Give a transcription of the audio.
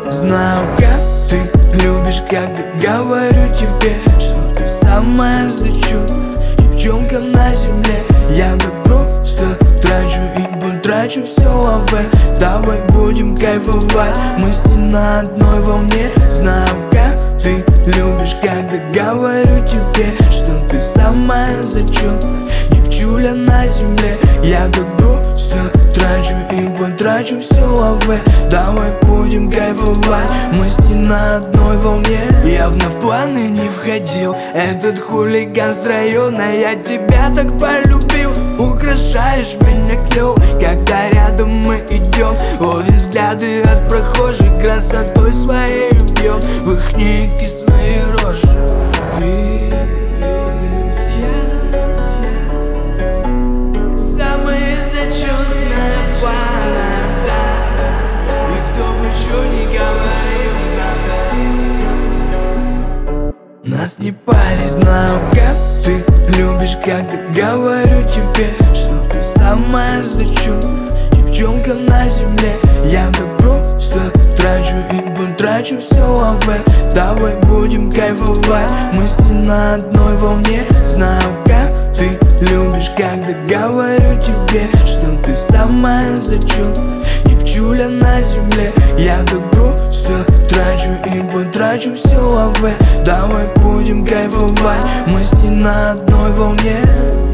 Знаю, как ты любишь, когда говорю тебе, что ты самая зачетная девчонка на земле. Я так просто трачу и потрачу все лаве. Давай будем кайфовать, мысли на одной волне. Знаю, как ты любишь, когда говорю тебе, что ты самая зачетная девчуля на земле. Я так просто трачу и потрачу все лаве. Давай будем кайфовать, мысли на одной волне. Явно в планы не входил этот хулиган с района. Я тебя так полюбил, украшаешь меня клёв. Когда рядом мы идем, ловим взгляды от прохожих, красотой своей бьем в их ники свои рожи. Самые зачетные пара, и кто бы что ни говорил, нас не парит. Знаю, как ты любишь, когда говорю тебе, что ты самая зачетная девчонка на земле. Я так просто трачу и потрачу все лаве. Давай будем кайфовать, мысли на одной волне. Знаю, как ты любишь, когда говорю тебе, что ты самая зачетная девчуля на земле. Я так просто трачу и потрачу все лаве. Давай будем кайфовать, мысли на одной волне.